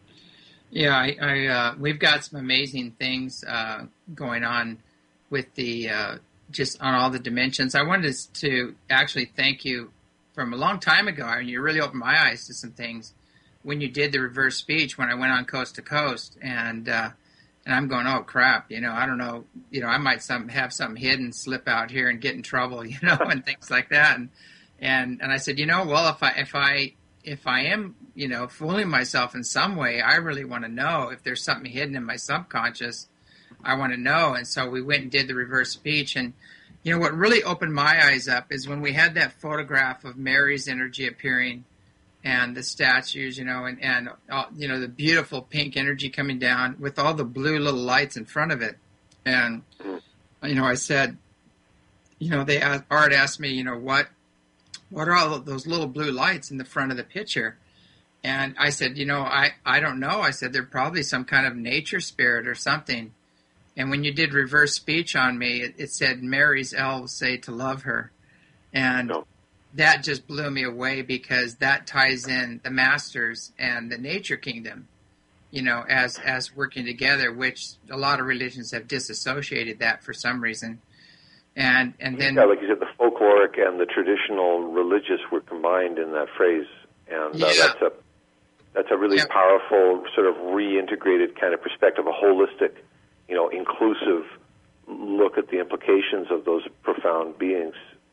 Yeah, we've got some amazing things going on with the just on all the dimensions. I wanted to actually thank you from a long time ago, and you really opened my eyes to some things when you did the reverse speech when I went on Coast to Coast, and I'm going, oh crap, I don't know, I might have something hidden, slip out here and get in trouble, and things like that, and I said, well, if I am, fooling myself in some way, I really want to know if there's something hidden in my subconscious. I want to know. And so we went and did the reverse speech. And, what really opened my eyes up is when we had that photograph of Mary's energy appearing and the statues, and the beautiful pink energy coming down with all the blue little lights in front of it. And, I said, Art asked me, what are all of those little blue lights in the front of the picture? And I said, I don't know. I said, they're probably some kind of nature spirit or something. And when you did reverse speech on me, it said, Mary's elves say to love her. And that just blew me away because that ties in the masters and the nature kingdom, as working together, which a lot of religions have disassociated that for some reason. And then, like you said, the folkloric and the traditional religious were combined in that phrase, and that's a really powerful sort of reintegrated kind of perspective, a holistic, inclusive look at the implications of those profound beings.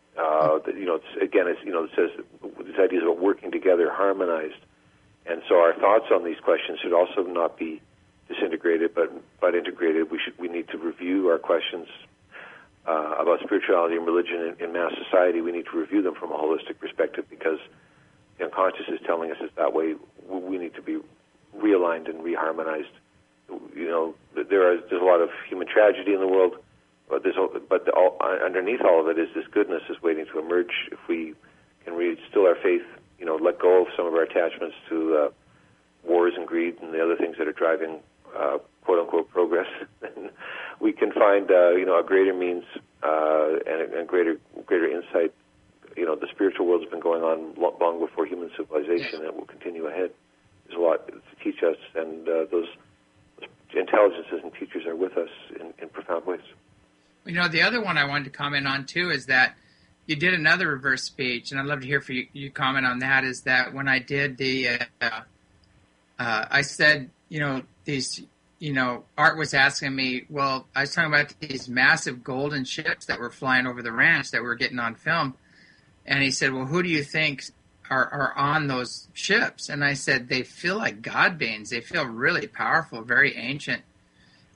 It says these ideas about working together, harmonized, and so our thoughts on these questions should also not be disintegrated, but integrated. We need to review our questions about spirituality and religion in mass society. We need to review them from a holistic perspective because the unconscious is telling us it's that way. We need to be realigned and reharmonized. There's a lot of human tragedy in the world, but underneath all of it is this goodness is waiting to emerge if we can restill our faith, let go of some of our attachments to wars and greed and the other things that are driving quote-unquote progress. We can find a greater means and greater insight. The spiritual world has been going on long before human civilization, and it will continue ahead. There's a lot to teach us, and those intelligences and teachers are with us in profound ways. The other one I wanted to comment on too is that you did another reverse speech, and I'd love to hear from you comment on that. Is that when I did the, I said, these. Art was asking me, well, I was talking about these massive golden ships that were flying over the ranch that we were getting on film. And he said, well, who do you think are on those ships? And I said, they feel like God beings. They feel really powerful, very ancient.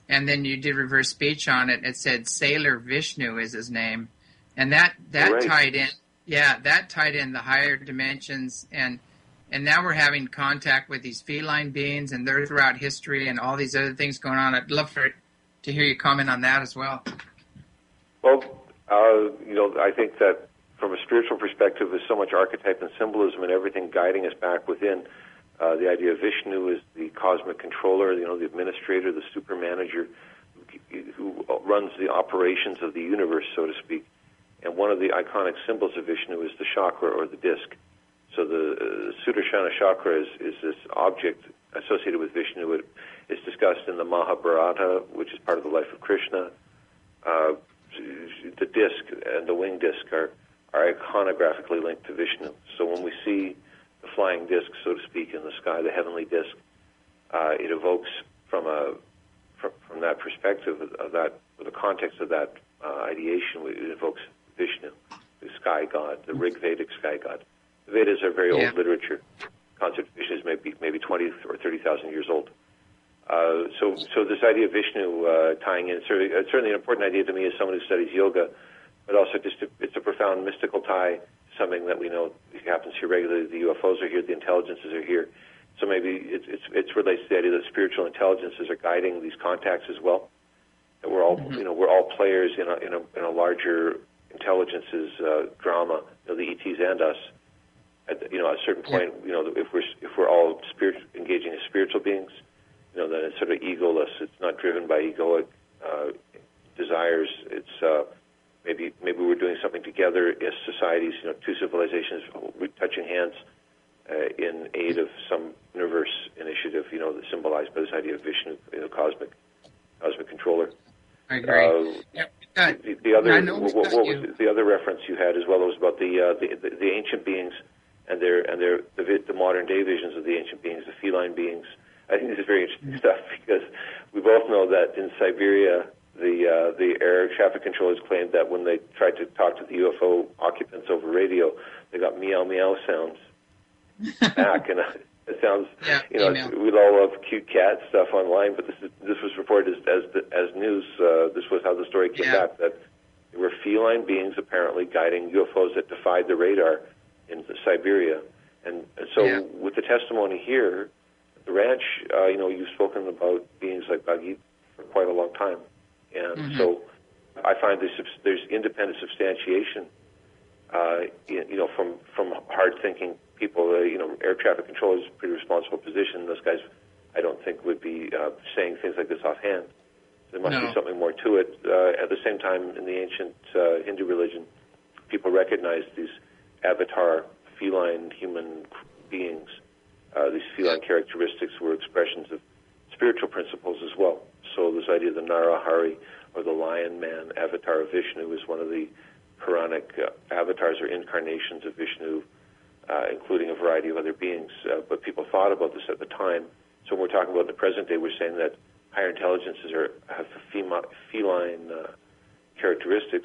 and then you did reverse speech on it. It said Sailor Vishnu is his name, and that right. tied in. Yeah, that tied in the higher dimensions, and now we're having contact with these feline beings, and they're throughout history, and all these other things going on. I'd love to hear you comment on that as well. Well, I think that from a spiritual perspective, there's so much archetype and symbolism and everything guiding us back within. The idea of Vishnu is the cosmic controller, the administrator, the super manager who runs the operations of the universe, so to speak. And one of the iconic symbols of Vishnu is the chakra or the disc. So the Sudarshana chakra is this object associated with Vishnu. It is discussed in the Mahabharata, which is part of the life of Krishna. The disc and the wing disc are iconographically linked to Vishnu. So when we see the flying disc, so to speak, in the sky, the heavenly disc, it evokes from that perspective of that, the context of that ideation, it evokes Vishnu, the sky god, the Rig Vedic sky god. The Vedas are very old literature. The concept of Vishnu is maybe 20 or 30,000 years old. So this idea of Vishnu tying in, certainly an important idea to me as someone who studies yoga, but also it's a profound mystical tie to something that we know happens here regularly. The UFOs are here, the intelligences are here. So maybe it relates to the idea that spiritual intelligences are guiding these contacts as well. That we're all we're all players in a larger intelligences drama. The ETs and us. At a certain point, if we're all engaging as spiritual beings, then it's sort of egoless. It's not driven by egoic desires. It's maybe we're doing something together as societies, two civilizations touching hands in aid of some universe initiative, that's symbolized by this idea of Vishnu, cosmic controller. I agree. The other reference you had as well was about the ancient beings and the modern day visions of the ancient beings, the feline beings. I think this is very interesting stuff because we both know that in Siberia, the air traffic controllers claimed that when they tried to talk to the UFO occupants over radio, they got meow meow sounds back, and it sounds we all love cute cat stuff online, but this was reported as news. This was how the story came back, that there were feline beings apparently guiding UFOs that defied the radar in Siberia, and so with the testimony here. The ranch, you've spoken about beings like Bhagit for quite a long time, and so I find there's independent substantiation, from hard-thinking people. Air traffic control is a pretty responsible position. Those guys, I don't think, would be saying things like this offhand. There must be something more to it. At the same time, in the ancient Hindu religion, people recognized these avatar feline human beings. These feline characteristics were expressions of spiritual principles as well. So this idea of the Narahari, or the lion man avatar of Vishnu, is one of the Puranic avatars or incarnations of Vishnu, including a variety of other beings. But people thought about this at the time. So when we're talking about the present day, we're saying that higher intelligences have feline characteristics.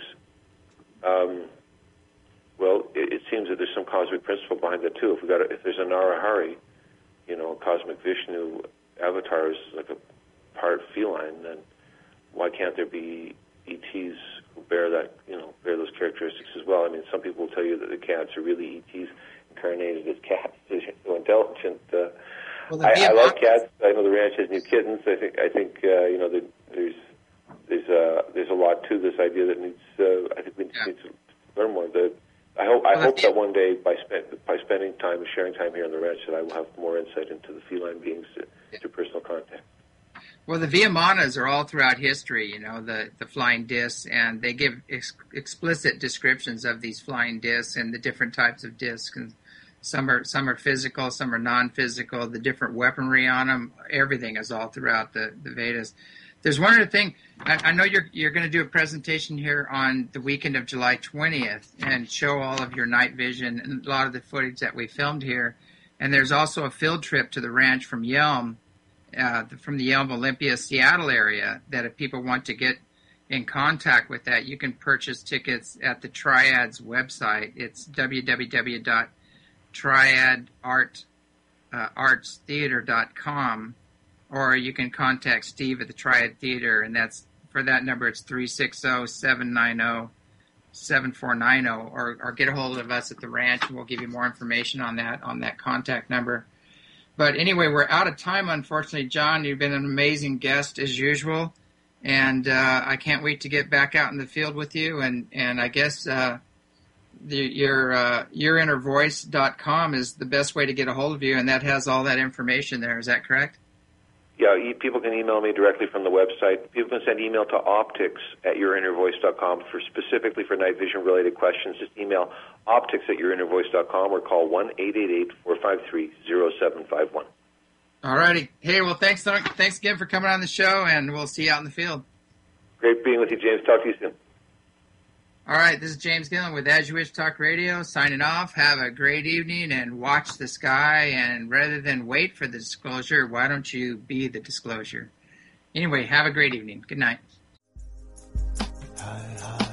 Well, it seems that there's some cosmic principle behind that too. If there's a Narahari, cosmic Vishnu avatar is like a part feline, then why can't there be ETs who bear those characteristics as well? I mean, some people will tell you that the cats are really ETs incarnated as cats. They're so intelligent. I love cats. I know the ranch has new kittens. I think there's a lot to this idea that needs. I think we need to learn more. I hope that one day, by spending time and sharing time here on the ranch, that I will have more insight into the feline beings through personal contact. Well, the Vihamanas are all throughout history, the flying discs, and they give explicit descriptions of these flying discs and the different types of discs. And some are physical, some are non-physical, the different weaponry on them, everything is all throughout the Vedas. There's one other thing. I know you're going to do a presentation here on the weekend of July 20th and show all of your night vision and a lot of the footage that we filmed here. And there's also a field trip to the ranch from Yelm, from the Yelm Olympia Seattle area, that if people want to get in contact with that, you can purchase tickets at the Triad's website. It's www.triadartstheater.com. or you can contact Steve at the Triad Theater, and that's for that number. It's 360-790-7490, or get a hold of us at the ranch, and we'll give you more information on that contact number. But anyway, we're out of time, unfortunately. John, you've been an amazing guest as usual, and I can't wait to get back out in the field with you. And I guess your yourinnervoice.com is the best way to get a hold of you, and that has all that information there. Is that correct? Yeah, people can email me directly from the website. People can send email to optics@yourinnervoice.com specifically for night vision related questions. Just email optics@yourinnervoice.com or call 1-888-453-0751. All righty. Hey, well, thanks again for coming on the show, and we'll see you out in the field. Great being with you, James. Talk to you soon. All right, this is James Gillen with As You Wish Talk Radio, signing off. Have a great evening and watch the sky, and rather than wait for the disclosure, why don't you be the disclosure? Anyway, have a great evening. Good night.